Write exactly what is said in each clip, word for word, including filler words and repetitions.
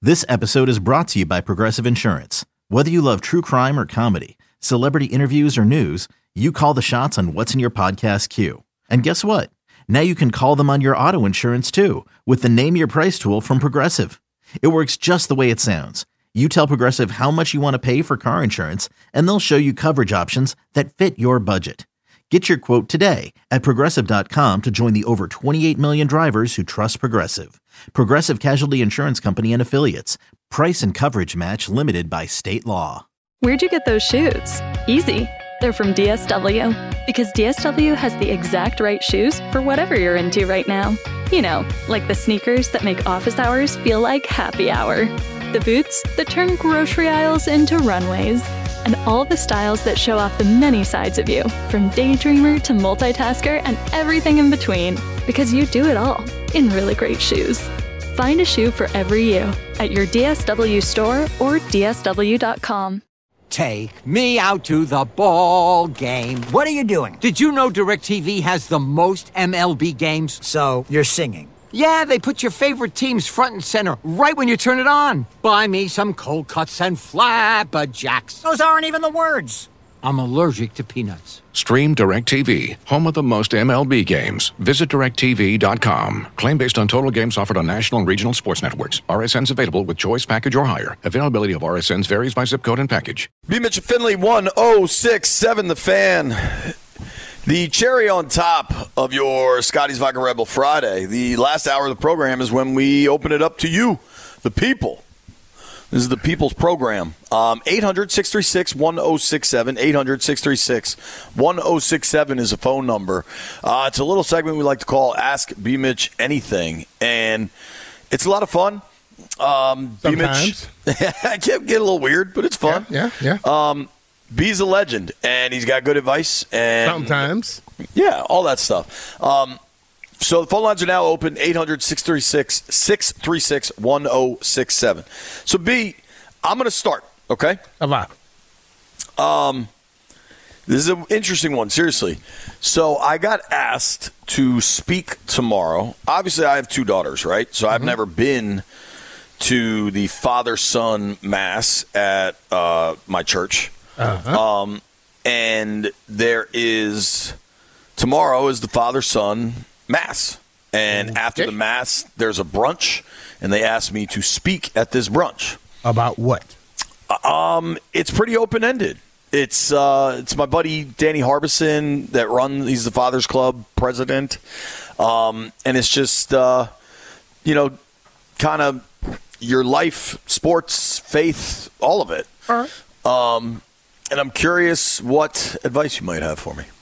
This episode is brought to you by Progressive Insurance. Whether you love true crime or comedy, celebrity interviews or news, you call the shots on what's in your podcast queue. And guess what? Now you can call them on your auto insurance too with the Name Your Price tool from Progressive. It works just the way it sounds. You tell Progressive how much you want to pay for car insurance, and they'll show you coverage options that fit your budget. Get your quote today at Progressive dot com to join the over twenty-eight million drivers who trust Progressive. Progressive Casualty Insurance Company and Affiliates. Price and coverage match limited by state law. Where'd you get those shoes? Easy. They're from D S W. Because D S W has the exact right shoes for whatever you're into right now. You know, like the sneakers that make office hours feel like happy hour. The boots that turn grocery aisles into runways. And all the styles that show off the many sides of you, from daydreamer to multitasker and everything in between. Because you do it all in really great shoes. Find a shoe for every you at your D S W store or D S W dot com. Take me out to the ball game. What are you doing? Did you know DirecTV has the most M L B games? So, you're singing. Yeah, they put your favorite teams front and center right when you turn it on. Buy me some cold cuts and flabberjacks. Those aren't even the words. I'm allergic to peanuts. Stream DirecTV, home of the most M L B games. Visit direct T V dot com. Claim based on total games offered on national and regional sports networks. R S Ns available with choice package or higher. Availability of R S Ns varies by zip code and package. B. Mitch Finley, one oh six point seven The Fan. The cherry on top of your Scotty's Vodka Rebel Friday, the last hour of the program is when we open it up to you, the people. This is the people's program. Um, eight hundred, six three six, one oh six seven. eight hundred, six three six, one oh six seven is a phone number. Uh, it's a little segment we like to call Ask B. Mitch Anything. And it's a lot of fun. Um, Sometimes. B. Mitch, I can get a little weird, but it's fun. Yeah, yeah. yeah. Um, B's a legend, and he's got good advice. And Sometimes. Yeah, all that stuff. Um, so the phone lines are now open, eight hundred, six three six, six three six, one oh six seven. So, B, I'm going to start, okay? About. Um, this is an interesting one, seriously. So I got asked to speak tomorrow. Obviously, I have two daughters, right? So I've mm-hmm. never been to the father-son mass at uh, my church. Uh-huh. Um, and there is tomorrow is the father-son mass, and okay. after the mass, there's a brunch, and they asked me to speak at this brunch. About what? Um, it's pretty open-ended. It's uh, it's my buddy Danny Harbison that runs. He's the Fathers Club president, um, and it's just uh, you know, kind of your life, sports, faith, all of it. All right. Um. And I'm curious what advice you might have for me.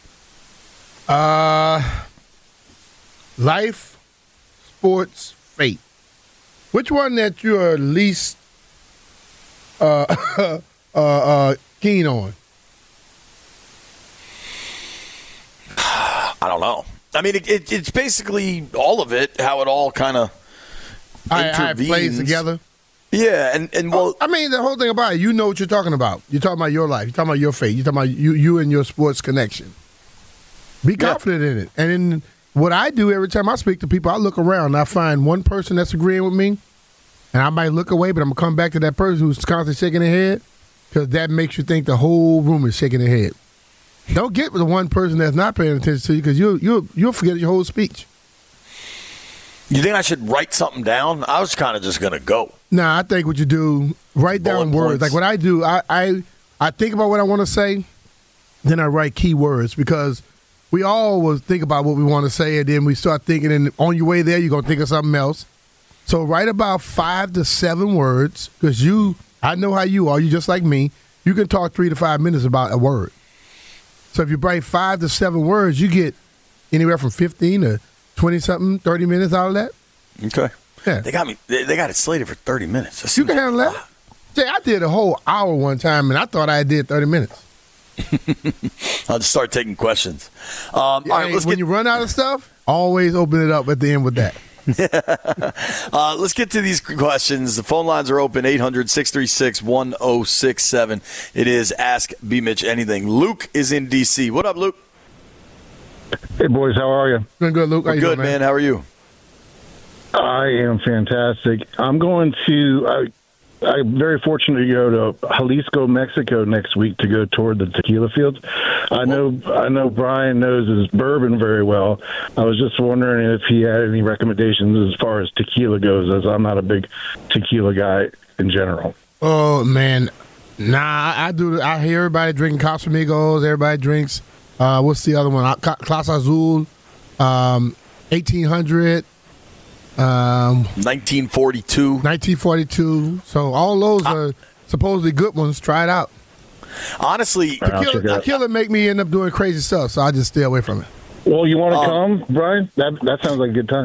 Uh, life, sports, faith. Which one that you're least uh, uh, uh, keen on? I don't know. I mean, it, it, it's basically all of it, how it all kind of intervenes. How it plays together? Yeah, and, and well, I mean, the whole thing about it, you know what you're talking about. You're talking about your life. You're talking about your faith. You're talking about you, you and your sports connection. Be confident yeah. in it. And in what I do every time I speak to people, I look around and I find one person that's agreeing with me, and I might look away, but I'm going to come back to that person who's constantly shaking their head, because that makes you think the whole room is shaking their head. Don't get with the one person that's not paying attention to you, because you'll, you'll, you'll forget your whole speech. You think I should write something down? I was kind of just going to go. Nah, I think what you do, write down Bullet words. points. Like what I do, I, I I think about what I want to say, then I write key words, because we always think about what we want to say, and then we start thinking, and on your way there, you're going to think of something else. So write about five to seven words, because you, I know how you are. You just like me. You can talk three to five minutes about a word. So if you write five to seven words, you get anywhere from fifteen to twenty-something, thirty minutes out of that. Okay. Yeah. They got me. They, they got it slated for thirty minutes. That You can handle that. Jay, I did a whole hour one time, and I thought I did thirty minutes. I'll just start taking questions. Um, Yeah, all right, let's when get, you run out of stuff, always open it up at the end with that. uh, let's get to these questions. The phone lines are open, eight hundred, six three six, one oh six seven. It is Ask B. Mitch Anything. Luke is in D C. What up, Luke? Hey, boys. How are you? Doing good, Luke. How We're you good, doing, man. How are you? I am fantastic. I'm going to. I, I'm very fortunate to go to Jalisco, Mexico next week to go toward the tequila fields. I know. I know Brian knows his bourbon very well. I was just wondering if he had any recommendations as far as tequila goes, as I'm not a big tequila guy in general. Oh man, nah. I, I do. I hear everybody drinking Casamigos. Everybody drinks. Uh, what's the other one? Clase Azul, um, eighteen hundred. Um, nineteen forty-two. nineteen forty-two. So all those are uh, supposedly good ones. Try it out. Honestly, tequila, tequila make me end up doing crazy stuff, so I just stay away from it. Well, you want to um, come, Brian? That that sounds like a good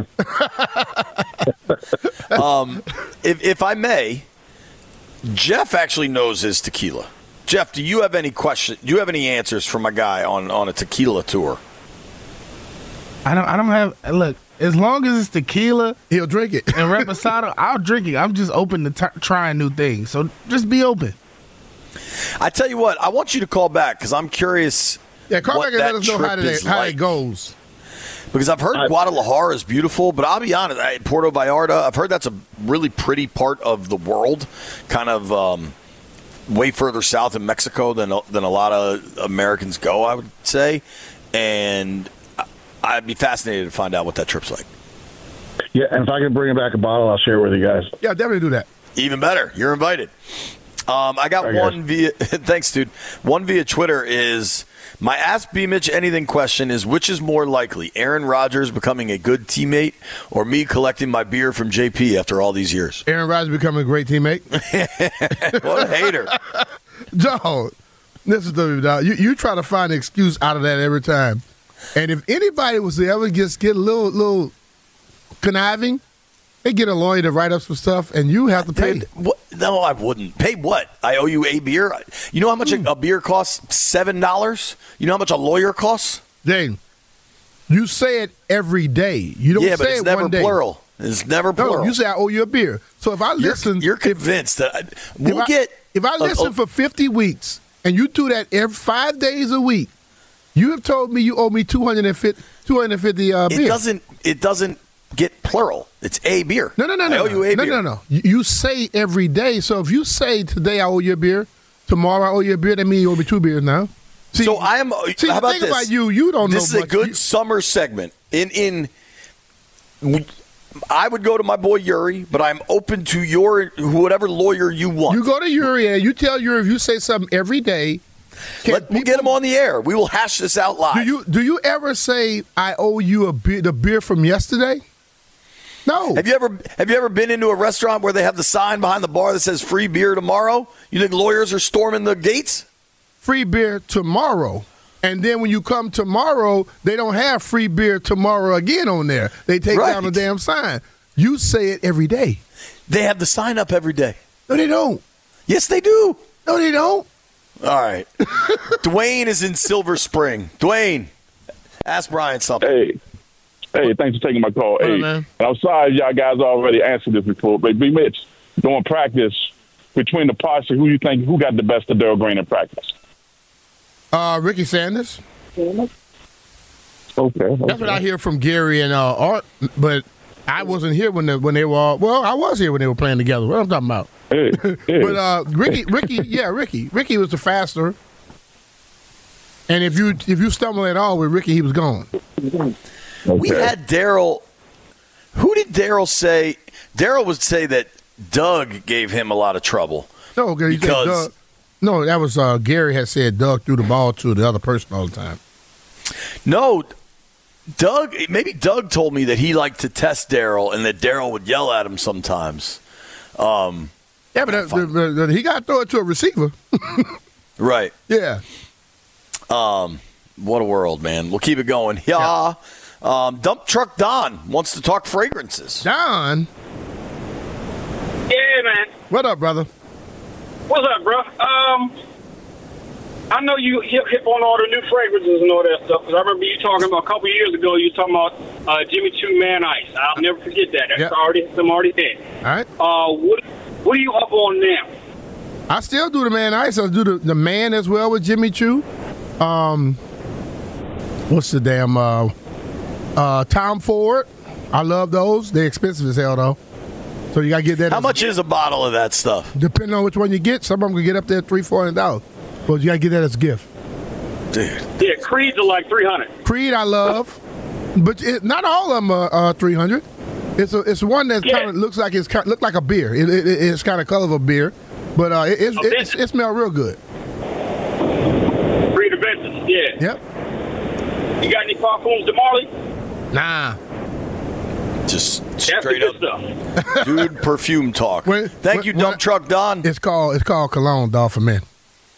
time. um, if if I may, Jeff actually knows his tequila. Jeff, do you have any question? Do you have any answers for my guy on, on a tequila tour? I don't. I don't have. Look. As long as it's tequila, he'll drink it. And reposado, I'll drink it. I'm just open to t- trying new things. So just be open. I tell you what, I want you to call back because I'm curious. Yeah, call back and let us know how, it, how like. it goes. Because I've heard I, Guadalajara is beautiful, but I'll be honest, I, Puerto Vallarta, I've heard that's a really pretty part of the world, kind of um, way further south in Mexico than than a lot of Americans go, I would say. And I'd be fascinated to find out what that trip's like. Yeah, and if I can bring back a bottle, I'll share it with you guys. Yeah, definitely do that. Even better. You're invited. Um, I got Sorry, one guys. via – thanks, dude. One via Twitter is my Ask B. Mitch Anything question is, which is more likely, Aaron Rodgers becoming a good teammate or me collecting my beer from J P after all these years? Aaron Rodgers becoming a great teammate. What a hater. Joe, listen to me, dog. You, you try to find an excuse out of that every time. And if anybody was to ever just get a little little conniving, they get a lawyer to write up some stuff, and you have to pay. Dude, what? No, I wouldn't. Pay what? I owe you a beer? You know how much mm. a, a beer costs? seven dollars? You know how much a lawyer costs? Jane, you say it every day. You don't yeah, say but it's it never one day. plural. It's never plural. No, you say I owe you a beer. So if I listen. You're, you're convinced that I, we'll if get. I, if I listen a, a, for fifty weeks, and you do that every five days a week, you have told me you owe me two hundred fifty, two hundred fifty uh, beer. It doesn't, it doesn't get plural. It's a beer. No, no, no, I no. owe you a no, beer. no, no, no. You, you say every day. So if you say today I owe you a beer, tomorrow I owe you a beer, that means you owe me two beers now. See, so I am. See, how about the thing this? about you, you don't this know This is a good you, summer segment. In in, I would go to my boy Yuri, but I'm open to your whatever lawyer you want. You go to Yuri and you tell Yuri if you say something every day. Let, we'll get him on the air. We will hash this out live. Do you do you ever say I owe you a beer, the beer from yesterday? No. Have you ever have you ever been into a restaurant where they have the sign behind the bar that says free beer tomorrow? You think lawyers are storming the gates? Free beer tomorrow. And then when you come tomorrow, they don't have free beer tomorrow again on there. They take right. down the damn sign. You say it every day. They have the sign up every day. No, they don't. Yes, they do. No, they don't. All right. Dwayne is in Silver Spring. Dwayne, ask Brian something. Hey. Hey, thanks for taking my call. Hello, hey, man. and I'm sorry y'all guys already answered this before, but B. Mitch, doing practice between the parts, who you think, who got the best of Darrell Green in practice? Uh, Ricky Sanders. Okay, okay. That's what I hear from Gary and uh, Art, but I wasn't here when they, when they were all, well, I was here when they were playing together. What I'm talking about? Hey, hey. But uh, Ricky, Ricky, yeah, Ricky. Ricky was the faster. And if you if you stumble at all with Ricky, he was gone. Okay. We had Darrell. Who did Darrell say? Darrell would say that Doug gave him a lot of trouble. No, okay, because Doug, no, that was uh, Gary had said Doug threw the ball to the other person all the time. No, Doug. Maybe Doug told me that he liked to test Darrell and that Darrell would yell at him sometimes. Um, yeah, but that, the, the, the, he got to throw it to a receiver. Right. Yeah. Um, what a world, man. We'll keep it going. Yeah. yeah. Um, Dump Truck Don wants to talk fragrances. Don? Yeah, man. What up, brother? What's up, bro? Um, I know you hip, hip on all the new fragrances and all that stuff, because I remember you talking about a couple of years ago, you were talking about uh, Jimmy Choo Man Ice. I'll never forget that. That's yep. already, I'm already there. All right. Uh, what, what are you up on now? I still do the Man Ice. I do the, the Man as well with Jimmy Choo. Um, what's the damn... Uh, Uh, Tom Ford. I love those. They're expensive as hell, though. So you got to get that. How much is a bottle of that stuff? Depending on which one you get. Some of them can get up there three, four hundred dollars. But you got to get that as a gift. Dude. Yeah, Creeds are like three hundred. Creed, I love. But it, not all of them are uh, three hundred. It's a, it's one that Yeah. kind of looks like it's kind look like a beer. It, it, it's kind of color of a beer, but uh, it, it's, A it, vintage. it, it smells real good. Creed Adventures, yeah. Yep. You got any parfums to Marley? Nah. Just That's straight the up, good stuff. dude, perfume talk. When- Thank when- you, when Dump I- Truck Don. It's called it's called cologne, dog, for men.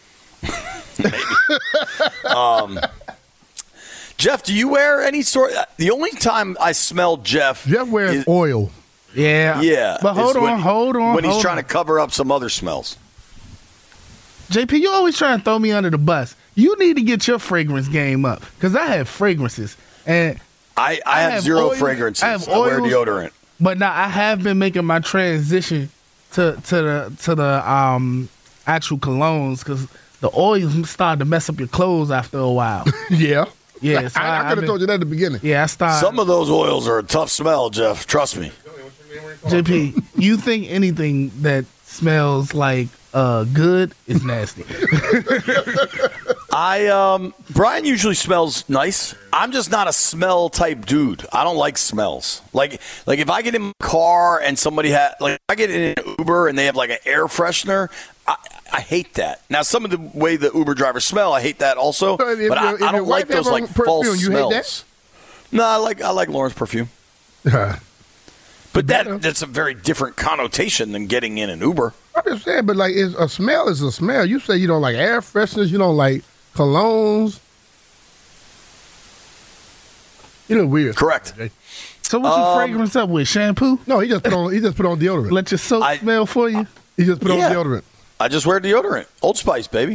Um, Jeff, do you wear any sort? The only time I smell Jeff, Jeff wears is, oil. Yeah. yeah, But hold is on, when, hold on. when he's hold trying on. to cover up some other smells. J P, you always trying to throw me under the bus. You need to get your fragrance game up because I have fragrances and I, I, I have, have zero oils- fragrances. I have I wear oils. deodorant. But now I have been making my transition to to the to the um actual colognes because the oils start to mess up your clothes after a while. Yeah. Yeah, so I, I, I've could have been- told you that at the beginning. Yeah, I start. Some of those oils are a tough smell, Jeff. Trust me. J P, you think anything that smells like uh good is nasty? I um Brian usually smells nice. I'm just not a smell type dude. I don't like smells. Like like if I get in my car and somebody had like if I get in an Uber and they have like an air freshener, I, I hate that. Now some of the way the Uber drivers smell, I hate that also. So if your- but I, if your I don't like wife have those like on perfume, false you hate smells. that? No, I like I like Lauren's perfume. But that that's a very different connotation than getting in an Uber. I'm just saying, but like, it's, a smell is a smell. You say you don't like air fresheners, you don't like colognes. You look weird. Correct. So what you Um, fragrance up with? Shampoo? No, he just put on. He just put on deodorant. Let your soap I- smell for you? He just put Yeah. on deodorant. I just wear deodorant. Old Spice, baby.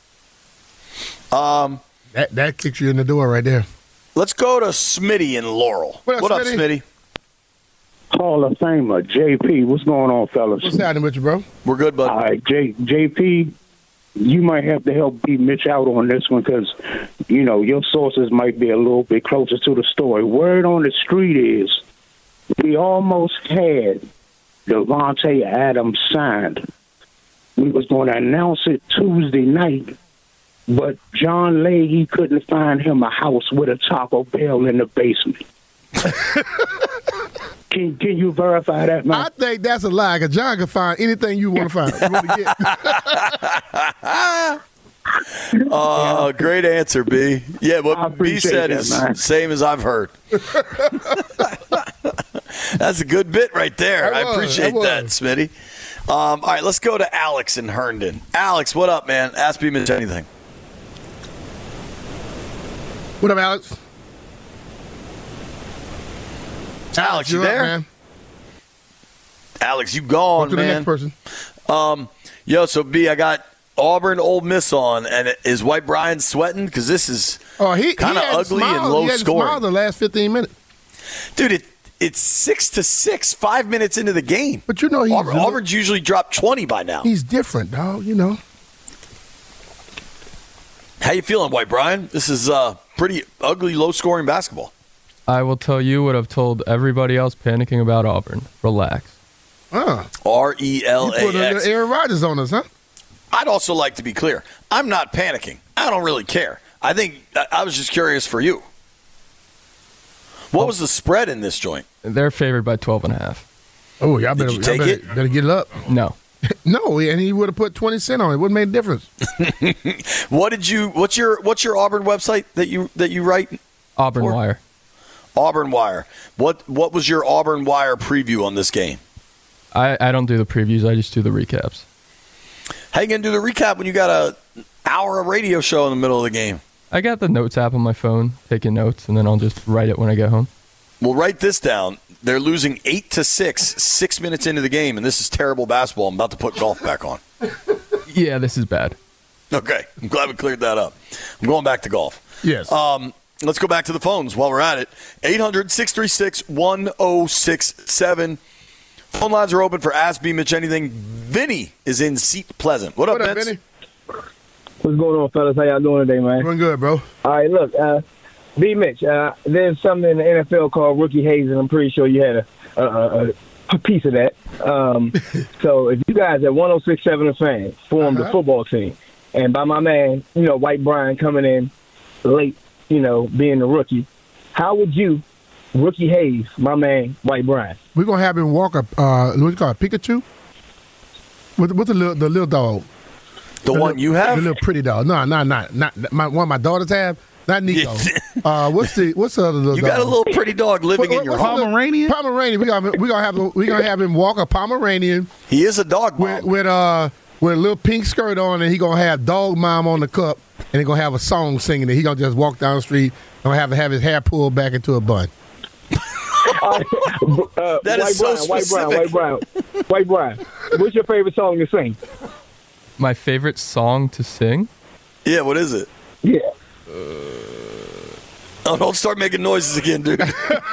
Um, That that kicks you in the door right there. let's go to Smitty in Laurel. What up, up, Smitty? Smitty? Hall of Famer, J P. What's going on, fellas? What's happening with you, bro? We're good, bud. All right, J, JP, you might have to help beat Mitch out on this one because, you know, your sources might be a little bit closer to the story. Word on the street is we almost had Devontae Adams signed. We was going to announce it Tuesday night, but John Leahy couldn't find him a house with a Taco Bell in the basement. Can Can you verify that, man? I think that's a lie. Cause John can find anything you want to find. You want to get. Oh, great answer, B. Yeah, I what B appreciate said that, is man. same as I've heard. That's a good bit right there. That I was, appreciate that that, was. Smitty. Um, all right, let's go to Alex in Herndon. Alex, what up, man? Ask B Mitch anything. What up, Alex? Alex, you you're up, there? man. Alex, you gone, Go to the man. next person. Um, yo, so B, I got Auburn Ole Miss on, and is White Brian sweating? Because this is Oh, he kind of he hadn't ugly and smiled. low he hadn't scoring. smiled the last fifteen minutes. Dude, it, it's six to six, five minutes into the game. But you know he's Auburn, Auburn's usually dropped twenty by now. he's different, dog. You know. How you feeling, White Brian? This is uh, pretty ugly, low-scoring basketball. I will tell you what I've told everybody else panicking about Auburn. Relax. Uh, R E L you put A a X. Aaron Rodgers on us, huh? I'd also like to be clear. I'm not panicking. I don't really care. I think I, I was just curious for you. What was the spread in this joint? They're favored by twelve and a half. Oh, y'all better, you y'all take better, it? better get it up. No. No, and he would have put twenty cent on it. Wouldn't make a difference. What did you? What's your What's your Auburn website that you that you write? Auburn For? Wire. Auburn Wire. What What was your Auburn Wire preview on this game? I, I don't do the previews. I just do the recaps. How you gonna do the recap when you got a hour of radio show in the middle of the game? I got the notes app on my phone, taking notes, and then I'll just write it when I get home. Well, write this down. They're losing eight to six, six minutes into the game, and this is terrible basketball. I'm about to put golf back on. Yeah, this is bad. Okay, I'm glad we cleared that up. I'm going back to golf. Yes. Um, let's go back to the phones while we're at it. eight hundred, six three six, one oh six seven. Phone lines are open for Ask B Mitch Anything. Vinny is in Seat Pleasant. What up, What up, Vince? Vinny? What's going on, fellas? How y'all doing today, man? Doing good, bro. All right, look, uh, B. Mitch, uh, there's something in the N F L called rookie hazing. I'm pretty sure you had a, a, a, a piece of that. Um, so if you guys at one oh six point seven The Fan formed uh-huh. a football team, and by my man, you know, White Brian coming in late, you know, being the rookie, how would you rookie haze my man White Brian? We're going to have him walk a, uh, what do you call it, Pikachu? What's with the little, the little dog? The, the one little, you have? The little pretty dog. No, no, not, not my, one my daughters have. Not Nico. uh, what's the what's the other little you dog? got a little pretty dog living what, in your home. Pomeranian. Pomeranian. We got we gonna have we gonna have him walk a Pomeranian. He is a dog mom. with, with uh with a little pink skirt on, and he gonna have dog mom on the cup, and he gonna have a song singing, and he gonna just walk down the street and have have his hair pulled back into a bun. uh, uh, that White is so Brian, specific. White Brian, White Brian, White Brian. What's your favorite song to sing? My favorite song to sing? Yeah, what is it? Yeah. Oh, don't start making noises again, dude.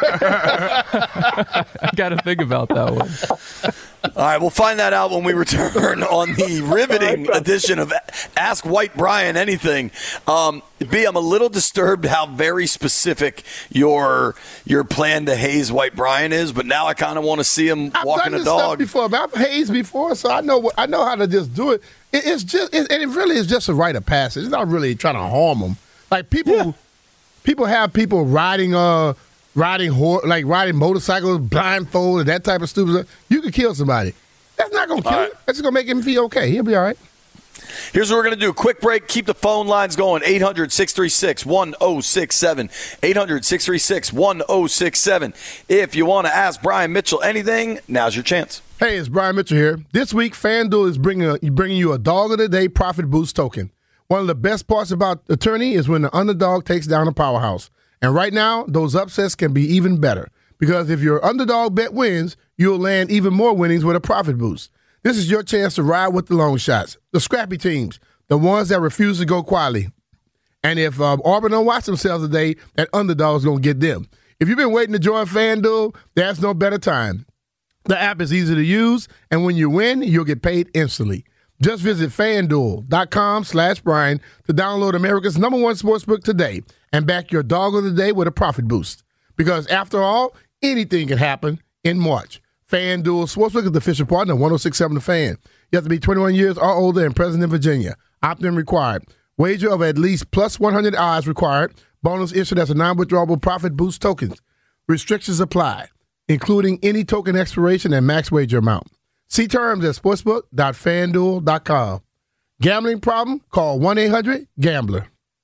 I got to think about that one. All right, we'll find that out when we return on the riveting edition of Ask White Brian Anything. Um, B, I'm a little disturbed how very specific your your plan to haze White Brian is, but now I kind of want to see him I've walking done a this stuff dog. before, but I've hazed before, so I know what, I know how to just do it. it it's just it, and it really is just a rite of passage. It's not really trying to harm them. Like people. Yeah. People have people riding, uh, riding hor- like riding motorcycles blindfolded, that type of stupid stuff. You could kill somebody. That's not gonna kill all him. right. That's just gonna make him feel okay. He'll be all right. Here's what we're going to do. Quick break. Keep the phone lines going. eight hundred, six three six, one oh six seven. eight hundred, six three six, one oh six seven. If you want to ask Brian Mitchell anything, now's your chance. Hey, it's Brian Mitchell here. This week, FanDuel is bringing, a, bringing you a Dog of the Day Profit Boost token. One of the best parts about the tourney is when the underdog takes down a powerhouse. And right now, those upsets can be even better. Because if your underdog bet wins, you'll land even more winnings with a profit boost. This is your chance to ride with the long shots, the scrappy teams, the ones that refuse to go quietly. And if um, Auburn don't watch themselves today, that underdog's going to get them. If you've been waiting to join FanDuel, there's no better time. The app is easy to use, and when you win, you'll get paid instantly. Just visit FanDuel.com slash Brian to download America's number one sportsbook today and back your dog of the day with a profit boost. Because after all, anything can happen in March. FanDuel Sportsbook is the official partner of one oh six point seven The Fan. You have to be twenty-one years or older and present in Virginia. Opt-in required. Wager of at least plus one hundred odds required. Bonus issued as a non-withdrawable profit boost tokens. Restrictions apply, including any token expiration and max wager amount. See terms at sportsbook dot fan duel dot com. Gambling problem? Call one eight hundred gambler.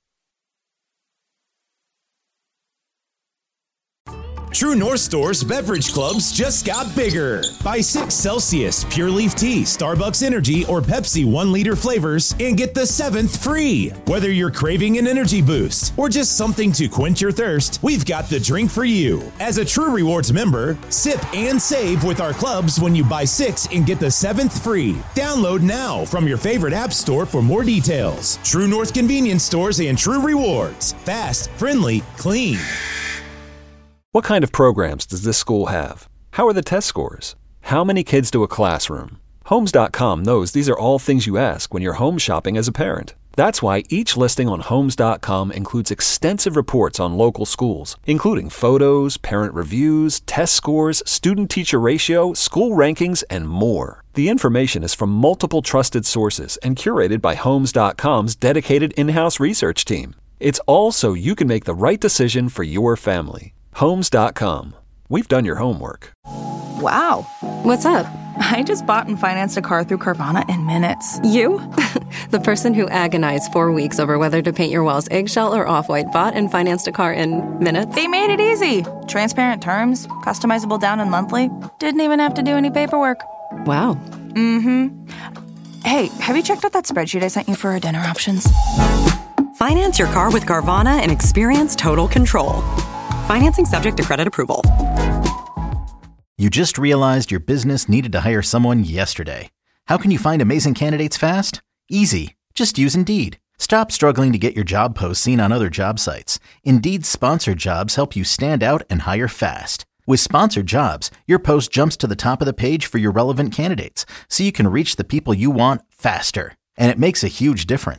True North Store's beverage clubs just got bigger. Buy six Celsius, Pure Leaf Tea, Starbucks Energy, or Pepsi one liter flavors and get the seventh free. Whether you're craving an energy boost or just something to quench your thirst, we've got the drink for you. As a True Rewards member, sip and save with our clubs when you buy six and get the seventh free. Download now from your favorite app store for more details. True North Convenience Stores and True Rewards. Fast, friendly, clean. What kind of programs does this school have? How are the test scores? How many kids do a classroom? Homes dot com knows these are all things you ask when you're home shopping as a parent. That's why each listing on Homes dot com includes extensive reports on local schools, including photos, parent reviews, test scores, student-teacher ratio, school rankings, and more. The information is from multiple trusted sources and curated by Homes dot com's dedicated in-house research team. It's all so you can make the right decision for your family. Homes dot com. We've done your homework. Wow. What's up? I just bought and financed a car through Carvana in minutes. You? The person who agonized four weeks over whether to paint your walls eggshell or off-white bought and financed a car in minutes? They made it easy. Transparent terms, customizable down and monthly. Didn't even have to do any paperwork. Wow. Mm-hmm. Hey, have you checked out that spreadsheet I sent you for our dinner options? Finance your car with Carvana and experience total control. Financing subject to credit approval. You just realized your business needed to hire someone yesterday. How can you find amazing candidates fast? Easy. Just use Indeed. Stop struggling to get your job posts seen on other job sites. Indeed's sponsored jobs help you stand out and hire fast. With sponsored jobs, your post jumps to the top of the page for your relevant candidates, so you can reach the people you want faster. And it makes a huge difference.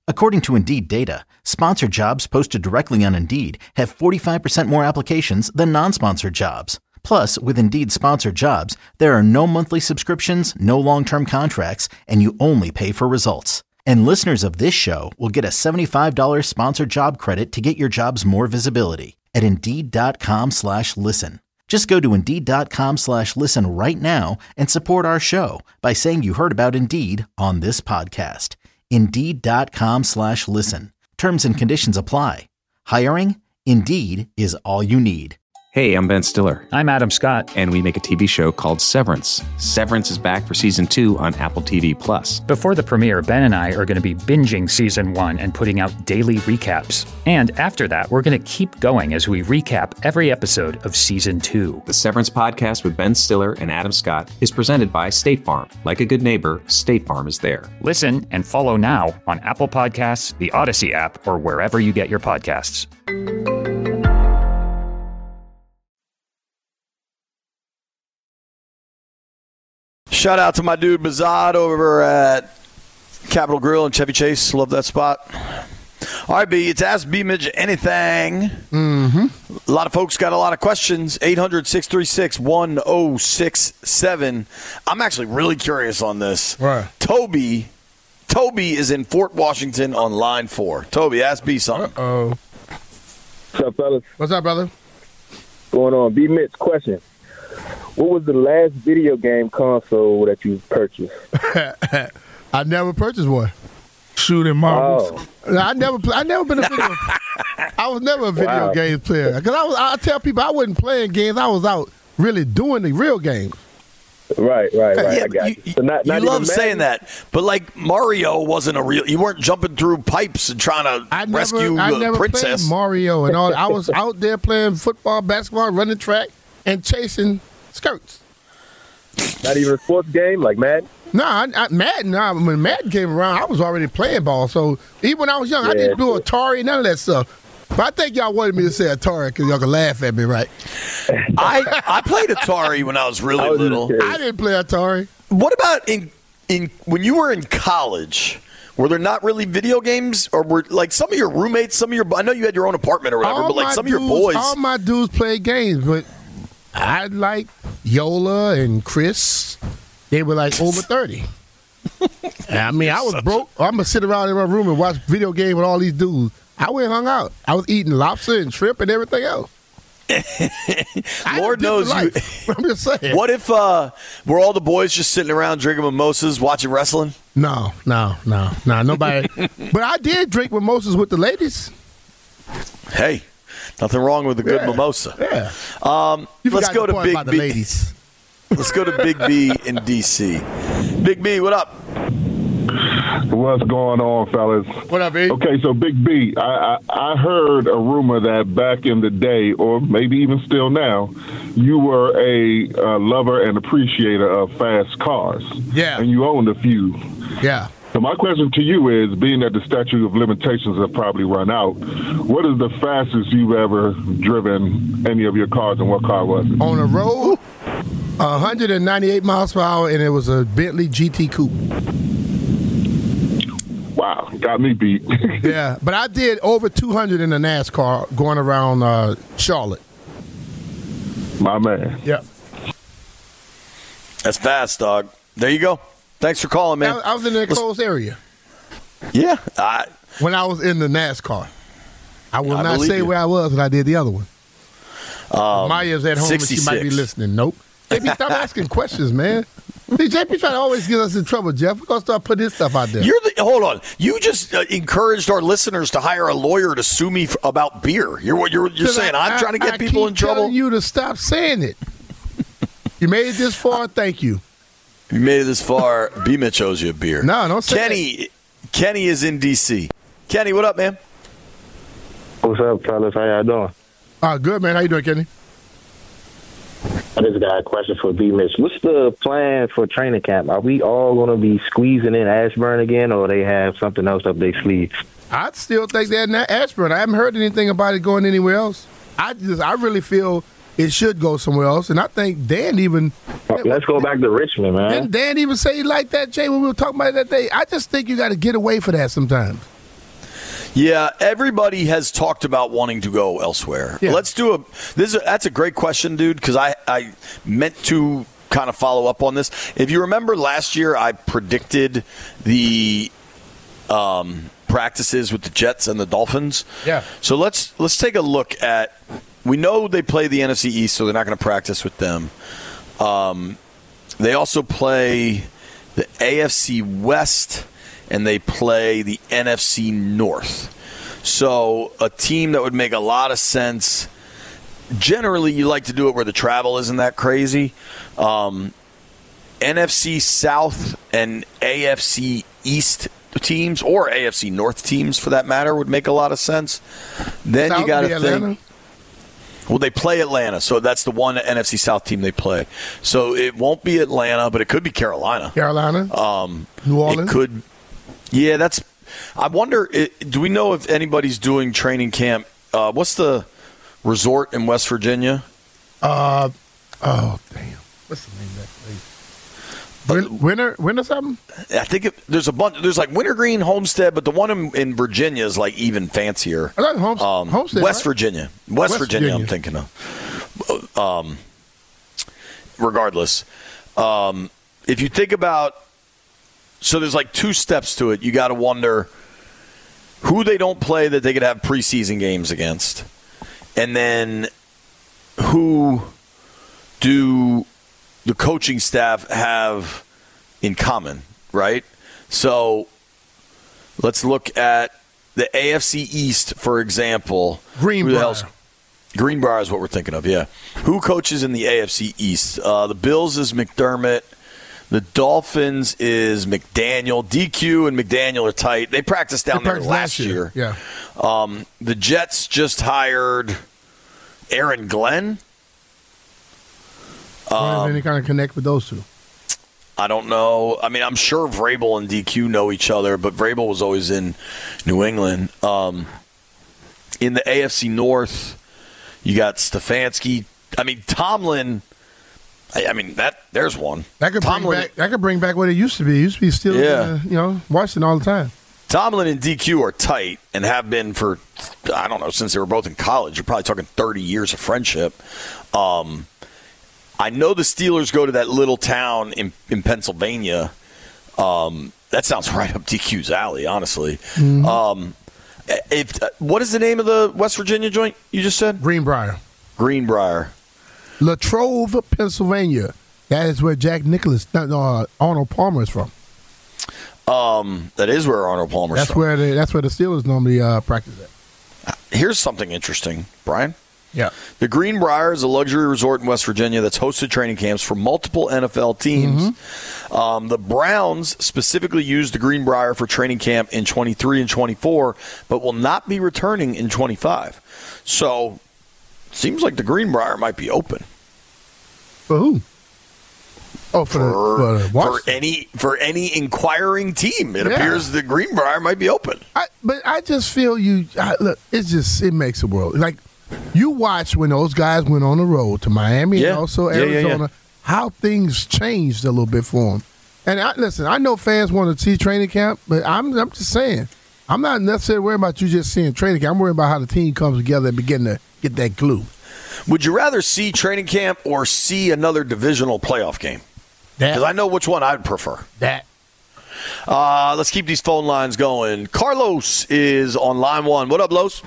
According to Indeed data, sponsored jobs posted directly on Indeed have forty-five percent more applications than non-sponsored jobs. Plus, with Indeed sponsored jobs, there are no monthly subscriptions, no long-term contracts, and you only pay for results. And listeners of this show will get a seventy-five dollars sponsored job credit to get your jobs more visibility at Indeed.com slash listen. Just go to Indeed.com slash listen right now and support our show by saying you heard about Indeed on this podcast. Indeed.com slash listen. Terms and conditions apply. Hiring? Indeed is all you need. Hey, I'm Ben Stiller. I'm Adam Scott. And we make a T V show called Severance. Severance is back for season two on Apple T V Plus. Before the premiere, Ben and I are going to be binging season one and putting out daily recaps. And after that, we're going to keep going as we recap every episode of season two. The Severance podcast with Ben Stiller and Adam Scott is presented by State Farm. Like a good neighbor, State Farm is there. Listen and follow now on Apple Podcasts, the Odyssey app, or wherever you get your podcasts. Shout out to my dude Bazad over at Capitol Grill in Chevy Chase. Love that spot. All right, B, it's Ask B Midge Anything. Mm-hmm. A lot of folks got a lot of questions. eight hundred, six three six, one oh six seven. I'm actually really curious on this. Right. Toby, Toby is in Fort Washington on line four. Toby, ask B something. Uh-oh. What's up, fellas? What's up, brother? Going on? B Mitch, question. What was the last video game console that you purchased? I never purchased one. Shooting marbles. Oh. I never, play, I never been a video. I was never a video Wow. game player because I was. I tell people I wasn't playing games. I was out really doing the real games. Right, right, right. Yeah, I got you. you, So not, you not love even saying that, but like Mario wasn't a real. You weren't jumping through pipes and trying to I never, rescue I the never princess. played Mario and all. I was out there playing football, basketball, running track, and chasing skirts. Not even a sports game like Madden? No, I, I, Madden. Nah, when Madden came around, I was already playing ball. So even when I was young, I Yeah, didn't do sure. Atari, none of that stuff. But I think y'all wanted me to say Atari because y'all could laugh at me, right? I I played Atari when I was really I was just little. kidding. I didn't play Atari. What about in in when you were in college? Were there not really video games, or were like some of your roommates, some of your? I know you had your own apartment or whatever, All but like my some of your dudes- boys. All my dudes played games, but I like Yola and Chris. They were like over thirty. I mean, I was broke. I'm gonna sit around in my room and watch video game with all these dudes. I went and hung out. I was eating lobster and shrimp and everything else. Lord knows you. I'm just saying. What if uh, were all the boys just sitting around drinking mimosas, watching wrestling? No, no, no, no. Nobody. But I did drink mimosas with the ladies. Hey, nothing wrong with a good Yeah, mimosa. Yeah. Um, You let's forgot go the to part Big about the B. ladies. Let's go to Big B in D C. Big B, what up? What's going on, fellas? What up, B? Okay, so Big B, I, I, I heard a rumor that back in the day, or maybe even still now, you were a uh, lover and appreciator of fast cars. Yeah. And you owned a few. Yeah. So my question to you is, being that the statute of limitations have probably run out, what is the fastest you've ever driven any of your cars, and what car was it? On the road, one hundred ninety-eight miles per hour, and it was a Bentley G T Coupe. Wow, got me beat. Yeah, but I did over two hundred in a NASCAR going around uh, Charlotte. My man. Yeah. That's fast, dog. There you go. Thanks for calling, man. I, I was in a closed area. Yeah. I, when I was in the NASCAR. I will I not believe say you. where I was when I did the other one. Um, Maya's at home and she might be sixty-six. listening. Nope. J P, stop asking questions, man. See, J P trying to always get us in trouble, Jeff. We're going to start putting this stuff out there. You're the, hold on. You just uh, encouraged our listeners to hire a lawyer to sue me f- about beer. You're what you're, you're saying. I, I'm trying to get I people keep in trouble. telling you to stop saying it. You made it this far. Thank you. You made it this far. B Mitch owes you a beer. No, don't say Kenny. Kenny is in D C. Kenny, what up, man? What's up, fellas? How y'all doing? Uh, good, man. How you doing, Kenny? I just got a question for B. Mitch. What's the plan for training camp? Are we all going to be squeezing in Ashburn again, or they have something else up their sleeves? I still think they're in Ashburn. I haven't heard anything about it going anywhere else. I just, I really feel it should go somewhere else, and I think Dan even. Let's go back to Richmond, man. Didn't Dan even say he liked that, Jay, when we were talking about it that day? I just think you got to get away for that sometimes. Yeah, everybody has talked about wanting to go elsewhere. Yeah. Let's do a this. Is, that's a great question, dude. Because I I meant to kind of follow up on this. If you remember last year, I predicted the um, practices with the Jets and the Dolphins. Yeah. So let's let's take a look at. We know they play the N F C East, so they're not going to practice with them. Um, they also play the A F C West. And they play the N F C North. So a team that would make a lot of sense. Generally, you like to do it where the travel isn't that crazy. Um, N F C South and A F C East teams, or A F C North teams for that matter, would make a lot of sense. Then South you got to be think. Atlanta? Well, they play Atlanta, so that's the one N F C South team they play. So it won't be Atlanta, but it could be Carolina. Carolina? Um, New Orleans? It could. Yeah, that's. I wonder. It, do we know if anybody's doing training camp? Uh, what's the resort in West Virginia? Uh, oh damn! What's the name of that place? Win, winter, winter something? I think it, there's a bunch. There's like Wintergreen, Homestead, but the one in, in Virginia is like even fancier. I like Homes, um, Homestead, West right? Virginia. West, West Virginia, Virginia. I'm thinking of. Um, regardless, um, if you think about. So there's like two steps to it. You got to wonder who they don't play that they could have preseason games against. And then who do the coaching staff have in common, right? So let's look at the A F C East, for example. Greenbrier. Greenbrier is what we're thinking of, yeah. Who coaches in the A F C East? Uh, the Bills is McDermott. The Dolphins is McDaniel. D Q and McDaniel are tight. They practiced down They there practiced last last year. year. Yeah. Um, the Jets just hired Aaron Glenn. Do you have Um, any kind of connect with those two? I don't know. I mean, I'm sure Vrabel and D Q know each other, but Vrabel was always in New England. Um, in the A F C North, you got Stefanski. I mean, Tomlin. I, I mean, that there's one. That could Tomlin, bring back. That could bring back what it used to be. It used to be still, Yeah. uh, you know, Washington all the time. Tomlin and D Q are tight and have been for, I don't know, since they were both in college. You're probably talking thirty years of friendship. Um, I know the Steelers go to that little town in, in Pennsylvania. Um, that sounds right up D Q's alley, honestly. Mhm. Um, if, what is the name of the West Virginia joint you just said? Greenbrier. Greenbrier. Latrobe, Pennsylvania. That is where Jack Nicklaus, uh, Arnold Palmer is from. Um, that is where Arnold Palmer's That's from. where they, that's where the Steelers normally uh, practice at. Here's something interesting, Brian. Yeah. The Greenbrier is a luxury resort in West Virginia that's hosted training camps for multiple N F L teams. Mm-hmm. Um, the Browns specifically used the Greenbrier for training camp in twenty-three and twenty-four, but will not be returning in twenty-five. So, seems like the Greenbrier might be open. For who? Oh, for, for, the, for, the for Washington. any for any inquiring team. It Yeah. appears the Greenbrier might be open. I, but I just feel you. I, look, it's just it makes a world. Like you watch when those guys went on the road to Miami Yeah. and also Yeah, yeah, Arizona, yeah. how things changed a little bit for them. And I, listen, I know fans want to see training camp, but I'm I'm just saying, I'm not necessarily worried about you just seeing training camp. I'm worried about how the team comes together and begin to get that glue. Would you rather see training camp or see another divisional playoff game? Because I know which one I'd prefer. That. Uh, let's keep these phone lines going. Carlos is on line one. What up, Los?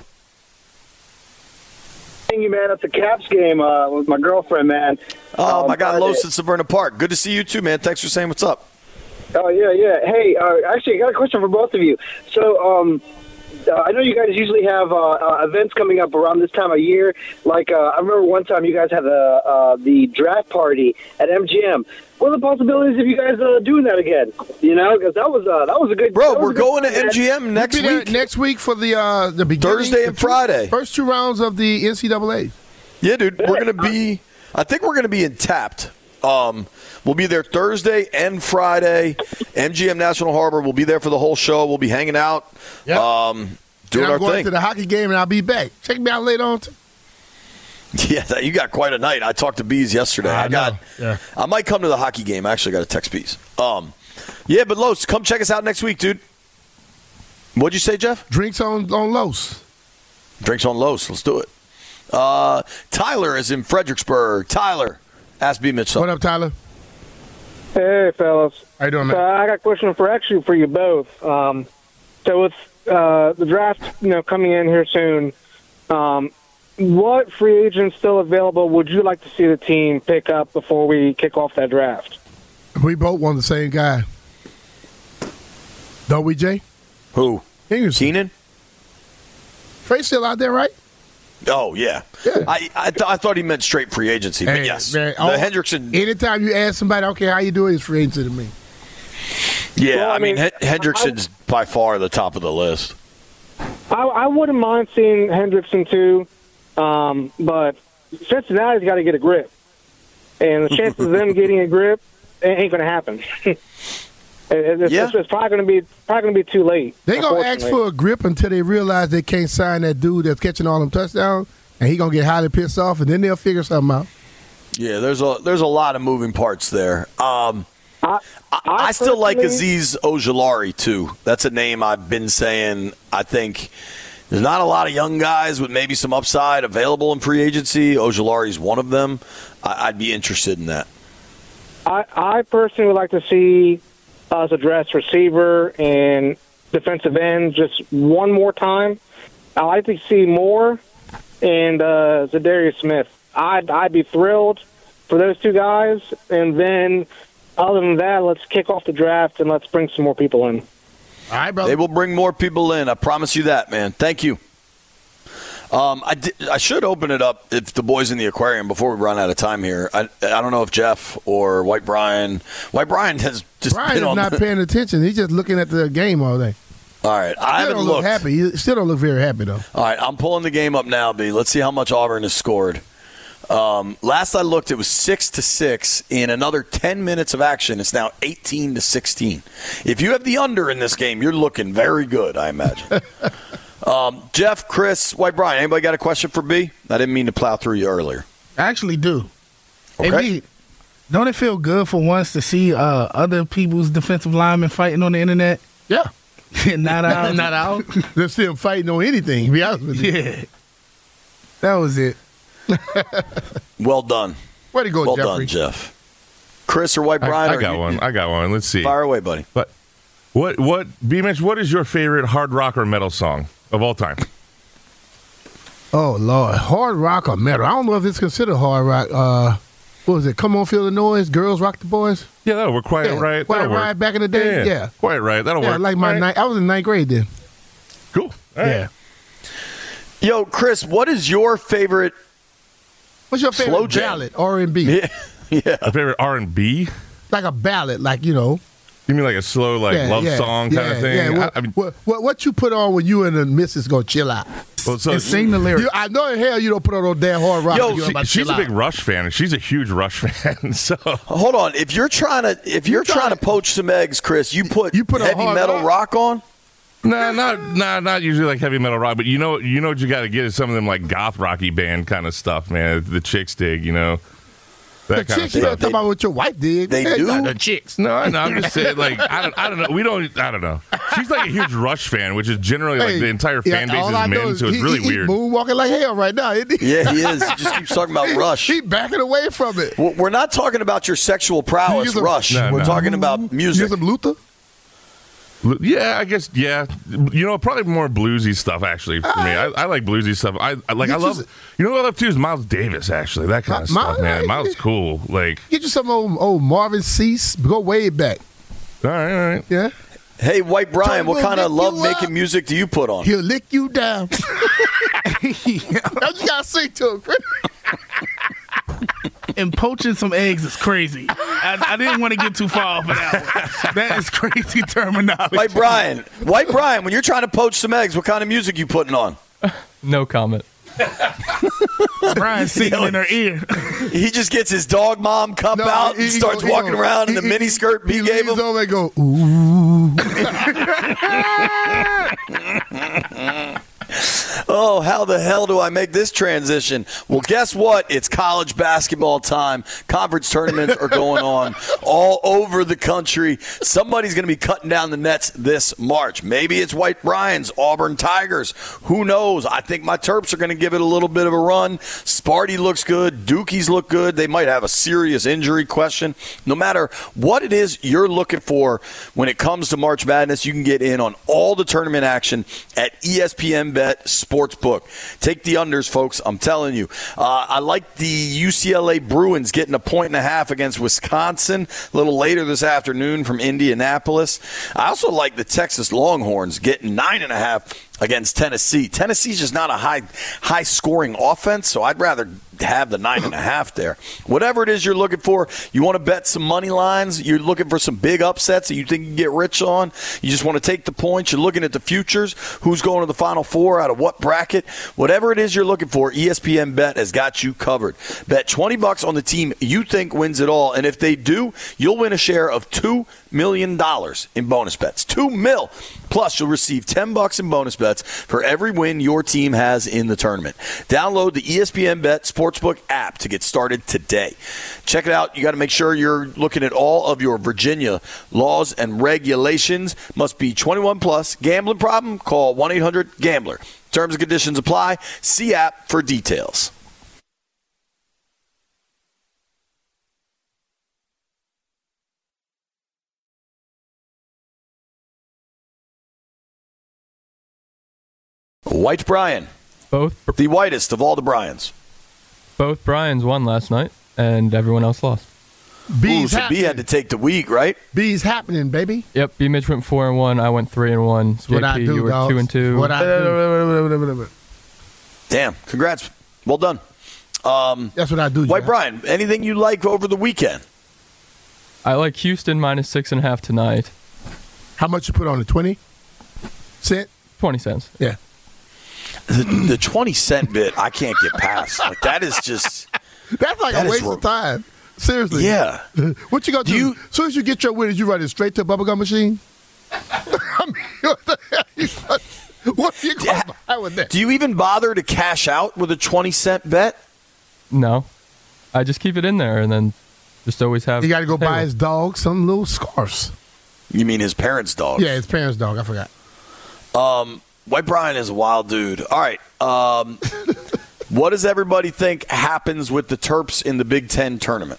You man at the Caps game uh, with my girlfriend, man. Oh, Um, my God, Friday. Los at Severna Park. Good to see you too, man. Thanks for saying what's up. Oh yeah, yeah. Hey, uh, actually, I got a question for both of you. So, um, uh, I know you guys usually have uh, uh, events coming up around this time of year. Like, uh, I remember one time you guys had the uh, the draft party at M G M. What are the possibilities of you guys uh, doing that again? You know, because that was uh, that was a good. Bro, that was we're a good going to time, M G M man. next We'll be there week. Next week for the uh, the beginning, Thursday and the two- Friday. First two rounds of the N C double A. Yeah, dude. We're going to be, I think we're going to be in Tapped. Um, we'll be there Thursday and Friday. M G M National Harbor. We'll be there for the whole show. We'll be hanging out, Yep. um, doing And I'm our going thing. to the hockey game and I'll be back. Check me out later on. Too. Yeah, you got quite a night. I talked to Bees yesterday. I, I got. know. Yeah. I might come to the hockey game. I actually got to text Bees. Um, yeah, but Los, come check us out next week, dude. What'd you say, Jeff? Drinks on, on Los. Drinks on Los. Let's do it. Uh, Tyler is in Fredericksburg. Tyler, ask B. Mitch. What up, Tyler? Hey, fellas. How you doing, man? So I got a question for actually for you both. Um, so with uh, the draft, you know, coming in here soon, um, what free agents still available would you like to see the team pick up before we kick off that draft? We both want the same guy. Don't we, Jay? Who? Keenan? Trey's still out there, right? Oh, yeah. yeah. I I, th- I thought he meant straight free agency, but Hey, yes. man, the all- Hendrickson. Anytime you ask somebody, okay, how you doing, it's free agency to me. Yeah, Well, I I mean, mean, H- Hendrickson's by far the top of the list. I, I wouldn't mind seeing Hendrickson too, um, but Cincinnati's got to get a grip, and the chances of them getting a grip ain't going to happen. It- it's, Yeah. it's, it's probably going to be probably going to be too late. They gonna ask unfortunately. for a grip until they realize they can't sign that dude that's catching all them touchdowns, and he gonna get highly pissed off, and then they'll figure something out. Yeah, there's a there's a lot of moving parts there. Um, I, I, I still like personally- Aziz Ojulari too. That's a name I've been saying. I think there's not a lot of young guys with maybe some upside available in free agency. Ojulari's one of them. I, I'd be interested in that. I, I personally would like to see us address receiver and defensive end just one more time. I like to see Moore and uh, Zadarius Smith. I'd I'd be thrilled for those two guys. And then, other than that, let's kick off the draft and let's bring some more people in. All right, brother. They will bring more people in. I promise you that, man. Thank you. Um, I, did, I should open it up if the boys in the aquarium before we run out of time here. I, I don't know if Jeff or White Brian. White Brian has just Brian been is on not the, paying attention. He's just looking at the game all day. All right, I Still haven't don't look looked. happy. You still don't look very happy though. All right, I'm pulling the game up now, B. Let's see how much Auburn has scored. Um, last I looked, it was six to six. In another ten minutes of action, it's now eighteen to sixteen. If you have the under in this game, you're looking very good, I imagine. um, Jeff, Chris, White Brian, anybody got a question for B? I didn't mean to plow through you earlier. I actually do. Okay. Hey, B, don't it feel good for once to see uh, other people's defensive linemen fighting on the internet? Yeah. not out, not out. They're still fighting on anything. To be honest with you. Yeah. That was it. Well done. Way to go, well Jeffrey. done, Jeff. Chris or White Brian? I, I or got you- one. I got one. Let's see. Fire away, buddy. But what what B Mitch, what is your favorite hard rock or metal song of all time? Oh Lord, hard rock or metal? I don't know if it's considered hard rock. Uh, what was it? Come on, feel the noise. Girls rock the boys. Yeah, that'll work. Quiet Yeah, Right. Quiet That'll work. Riot back in the day. Yeah, Yeah, Quiet Right. That'll yeah. work. Like my All right. ninth, I was in ninth grade then. Cool. All right. Yeah. Yo, Chris, what is your favorite? What's your favorite Slow jam. ballad? R and B. Yeah, yeah. A favorite R and B? Like a ballad, like you know. You mean like a slow, like yeah, love yeah, song kind yeah, of thing? Yeah. What, I, I mean, what, what what you put on when you and the missus go chill out? well, so And sing the lyrics. You, I know in hell you don't put on no damn hard rock. Yo, when you're she- about to she's chill a big out. Rush fan, and she's a huge Rush fan. So Hold on. If you're trying to, if you're trying to poach some eggs, Chris, you put You put a heavy hard metal rock? rock on. nah, not nah, not usually like heavy metal rock, but you know, you know what you got to get is some of them like goth rocky band kind of stuff, man. The chicks dig, you know, The that kind chicks, of you stuff. talking about what your wife did. They Yeah, do? not The chicks. No, no, I'm just saying, like, I don't, I don't know. We don't, I don't know. She's like a huge Rush fan, which is generally like Hey, the entire fan yeah, base all I is know men, is so it's he- really he, he weird. moonwalking like hell right now, isn't he? Yeah, he is. He just keeps talking about Rush. He backing away from it. We're we're not talking about your sexual prowess, use a- Rush. No, We're no. talking about You music. some Luther? Yeah, I guess. Yeah, you know, probably more bluesy stuff actually for me. I, I like bluesy stuff. I, I like. I Get love. you- You know what I love too is Miles Davis. Actually, that kind of Mi- stuff, man. Mi- Miles is cool. Like, Get you some old, old Marvin Cease. Go way back. all right, all right. Yeah. Hey, White Brian, what He'll kind of lick love you making up. music do you put on? He'll lick you down. That's what you gotta sing to him. Chris. And poaching some eggs is crazy. I, I didn't want to get too far off of that one. That is crazy terminology. White Brian, White Brian, when you're trying to poach some eggs, what kind of music you putting on? No comment. Brian singing in her ear. He just gets his dog mom cup No, out he- and he starts go- he walking go- around in he- the he- mini skirt B he gave leans him. over and go, ooh. Oh, how the hell do I make this transition? Well, guess what? It's college basketball time. Conference tournaments are going on all over the country. Somebody's going to be cutting down the nets this March. Maybe it's White Bryans, Auburn Tigers. Who knows? I think my Terps are going to give it a little bit of a run. Sparty looks good. Dookies look good. They might have a serious injury question. No matter what it is you're looking for when it comes to March Madness, you can get in on all the tournament action at E S P N Bet Sportsbook. Take the unders, folks. I'm telling you. Uh, I like the U C L A Bruins getting a point and a half against Wisconsin a little later this afternoon from Indianapolis. I also like the Texas Longhorns getting nine and a half against Tennessee. Tennessee's just not a high high scoring offense, so I'd rather have the nine and a half there. Whatever it is you're looking for, you want to bet some money lines, you're looking for some big upsets that you think you can get rich on, you just want to take the points, you're looking at the futures, who's going to the Final Four, out of what bracket, whatever it is you're looking for, E S P N Bet has got you covered. Bet twenty bucks on the team you think wins it all, and if they do, you'll win a share of two million dollars in bonus bets. Two mil. Plus, you'll receive ten bucks in bonus bets for every win your team has in the tournament. Download the E S P N Bet Sportsbook app to get started today. Check it out. You got to make sure you're looking at all of your Virginia laws and regulations. Must be twenty-one plus. Gambling problem? Call one eight hundred gambler. Terms and conditions apply. See app for details. White Bryan. Both. The whitest of all the Bryans. Both Bryans won last night, and everyone else lost. B's Ooh, so happening. B had to take the week, right? B's happening, baby. Yep, B Mitch went four and one. I went three and one. That's what J P, I do, you were dogs. two and two. What I do. Damn, congrats. Well done. Um, That's what I do. White Jack. Bryan, anything you like over the weekend? I like Houston minus six and a half tonight. How much you put on it? twenty cent? twenty cents. Yeah. The, the twenty cent bit, I can't get past. Like, that is just. That's like that a is waste ro- of time. Seriously. Yeah. What you gonna do? You- as soon as you get your winners, you run it straight to a bubblegum machine? I mean, what the hell you, what are you going to buy with that? Do you even bother to cash out with a twenty cent bet? No. I just keep it in there and then just always have. You got to go buy payroll. his dog some little scarves. You mean his parents' dog? Yeah, his parents' dog. I forgot. Um, White Bryan is a wild dude. All right. Um, what does everybody think happens with the Terps in the Big Ten tournament?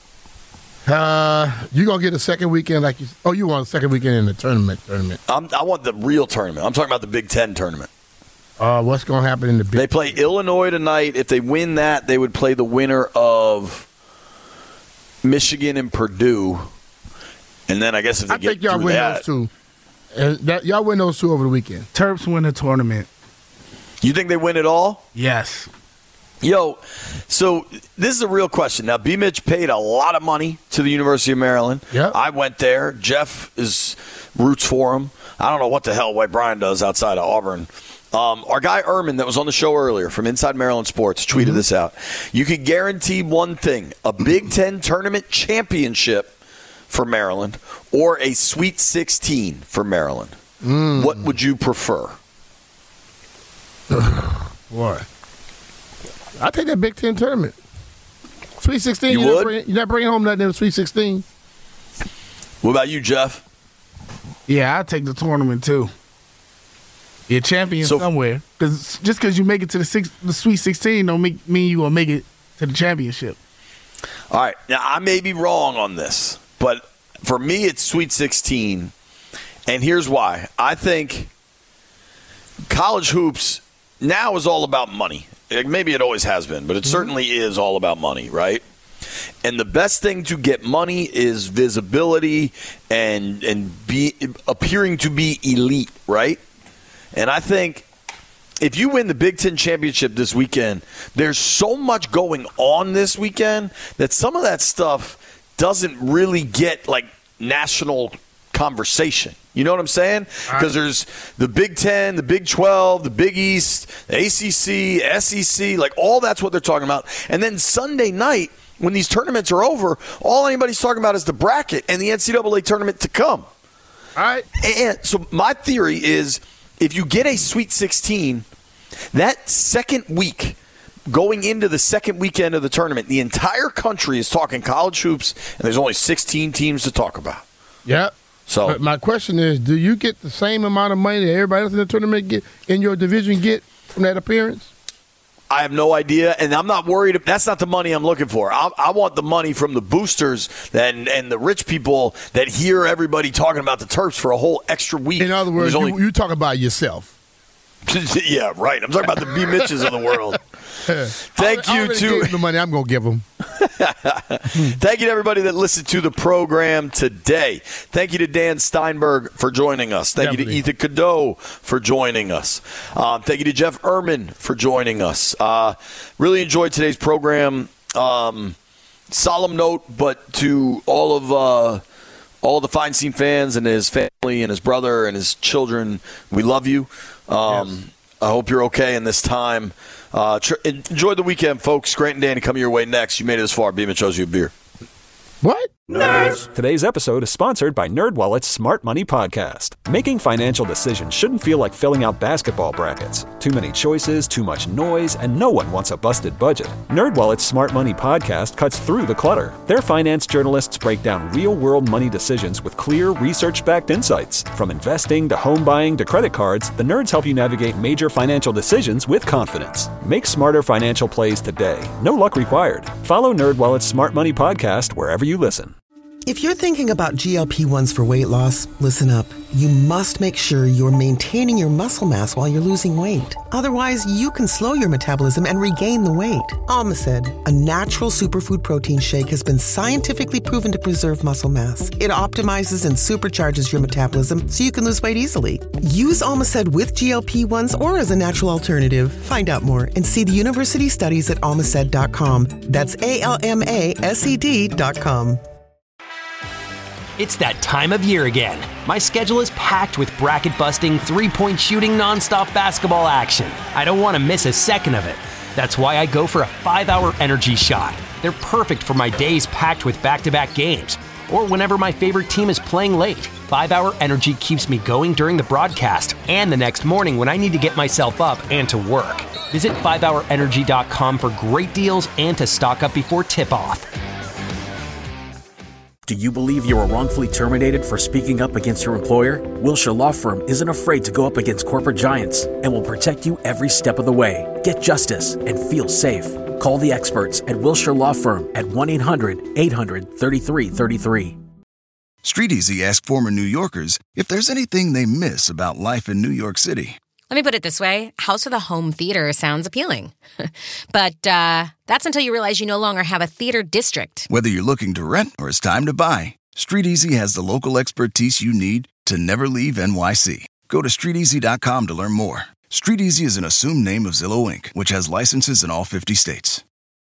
Uh, you gonna get a second weekend like you? Oh, you want a second weekend in the tournament? Tournament. I'm, I want the real tournament. I'm talking about the Big Ten tournament. Uh, what's gonna happen in the Big? They play Illinois tonight. If they win that, they would play the winner of Michigan and Purdue. And then I guess if they I get think y'all through win that, those two. And that, y'all win those two over the weekend. Terps win the tournament. you think they win it all? Yes. Yo, so this is a real question. Now, B. Mitch paid a lot of money to the University of Maryland. Yep. I went there. Jeff is roots for him. I don't know what the hell White Bryan does outside of Auburn. Um, our guy Ehrman that was on the show earlier from Inside Maryland Sports tweeted Mm-hmm. this out. You can guarantee one thing, a Big Ten tournament championship for Maryland or a Sweet sixteen for Maryland. Mm. What would you prefer? What? I take that Big Ten tournament. Sweet sixteen. You you're would? Not bringing, you're not bringing home nothing in the Sweet sixteen. What about you, Jeff? Yeah, I'll take the tournament too. You're champion So- somewhere. Cause just because you make it to the six, the Sweet sixteen don't make, mean you gonna make it to the championship. All right. Now, I may be wrong on this, but for me, it's Sweet sixteen. And here's why. I think college hoops now is all about money. Like, maybe it always has been, but it certainly is all about money, right? And the best thing to get money is visibility and and be appearing to be elite, right? And I think if you win the Big Ten championship this weekend, there's so much going on this weekend that some of that stuff doesn't really get like national conversation. You know what I'm saying? Because there's the Big Ten, the Big twelve, the Big East, the A C C, S E C, like all that's what they're talking about. And then Sunday night, when these tournaments are over, all anybody's talking about is the bracket and the N C double A tournament to come. All right. And so my theory is if you get a Sweet sixteen That second week, going into the second weekend of the tournament, the entire country is talking college hoops, and there's only sixteen teams to talk about. Yep. So but my question is, do you get the same amount of money that everybody else in the tournament get in your division get from that appearance? I have no idea, and I'm not worried. That's not the money I'm looking for. I, I want the money from the boosters and, and the rich people that hear everybody talking about the Terps for a whole extra week. In other words, only- you, you talk about yourself. Yeah, right. I'm talking about the B. Mitches of the world. Thank I, I you already to gave them the money I'm going to give them. Thank you to everybody that listened to the program today. Thank you to Dan Steinberg for joining us. Thank Definitely. you to Ethan Cadeau for joining us. Um, thank you to Jeff Erman for joining us. Uh, really enjoyed today's program. Um, solemn note, but to all of uh, all the Feinstein fans and his family and his brother and his children, we love you. Um, yes. I hope you're okay in this time. Uh, tr- enjoy the weekend, folks. Grant and Danny coming your way next. You made it this far. Beam and shows you a beer. What? Nerds. Today's episode is sponsored by NerdWallet's Smart Money Podcast. Making financial decisions shouldn't feel like filling out basketball brackets. Too many choices, too much noise, and no one wants a busted budget. NerdWallet's Smart Money Podcast cuts through the clutter. Their finance journalists break down real-world money decisions with clear, research-backed insights. From investing to home buying to credit cards, the nerds help you navigate major financial decisions with confidence. Make smarter financial plays today. No luck required. Follow NerdWallet's Smart Money Podcast wherever you listen. If you're thinking about G L P ones for weight loss, listen up. You must make sure you're maintaining your muscle mass while you're losing weight. Otherwise, you can slow your metabolism and regain the weight. Almacid, a natural superfood protein shake, has been scientifically proven to preserve muscle mass. It optimizes and supercharges your metabolism so you can lose weight easily. Use Almacid with G L P ones or as a natural alternative. Find out more and see the university studies at almacid dot com. That's A L M A S E D dot com. It's that time of year again. My schedule is packed with bracket-busting, three-point shooting, nonstop basketball action. I don't want to miss a second of it. That's why I go for a five-hour energy shot. They're perfect for my days packed with back-to-back games, or whenever my favorite team is playing late. five-hour energy keeps me going during the broadcast and the next morning when I need to get myself up and to work. Visit five hour energy dot com for great deals and to stock up before tip-off. Do you believe you were wrongfully terminated for speaking up against your employer? Wilshire Law Firm isn't afraid to go up against corporate giants and will protect you every step of the way. Get justice and feel safe. Call the experts at Wilshire Law Firm at one eight hundred eight hundred thirty-three thirty-three. StreetEasy asked former New Yorkers if there's anything they miss about life in New York City. Let me put it this way. House of the Home Theater sounds appealing. But uh, that's until you realize you no longer have a theater district. Whether you're looking to rent or it's time to buy, StreetEasy has the local expertise you need to never leave N Y C. Go to street easy dot com to learn more. StreetEasy is an assumed name of Zillow Incorporated, which has licenses in all fifty states.